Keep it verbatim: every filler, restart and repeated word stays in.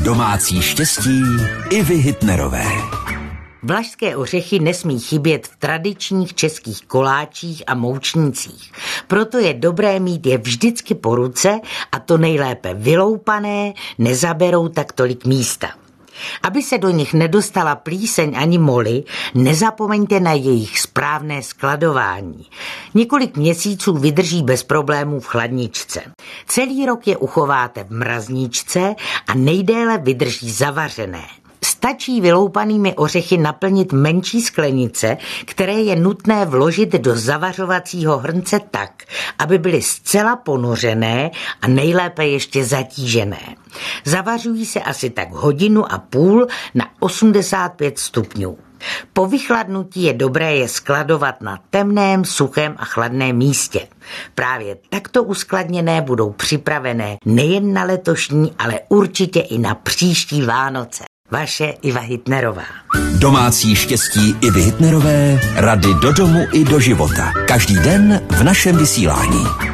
Domácí štěstí Ivy Hitnerové. Vlašské ořechy nesmí chybět v tradičních českých koláčích a moučnících. Proto je dobré mít je vždycky po ruce a to nejlépe vyloupané, nezaberou tak tolik místa. Aby se do nich nedostala plíseň ani moly, nezapomeňte na jejich správné skladování. Několik měsíců vydrží bez problémů v chladničce. Celý rok je uchováte v mrazničce a nejdéle vydrží zavařené. Stačí vyloupanými ořechy naplnit menší sklenice, které je nutné vložit do zavařovacího hrnce tak, aby byly zcela ponořené a nejlépe ještě zatížené. Zavařují se asi tak hodinu a půl na osmdesát pět stupňů. Po vychladnutí je dobré je skladovat na temném, suchém a chladném místě. Právě takto uskladněné budou připravené nejen na letošní, ale určitě i na příští Vánoce. Vaše Iva Hitnerová. Domácí štěstí Ivy Hitnerové, rady do domu i do života. Každý den v našem vysílání.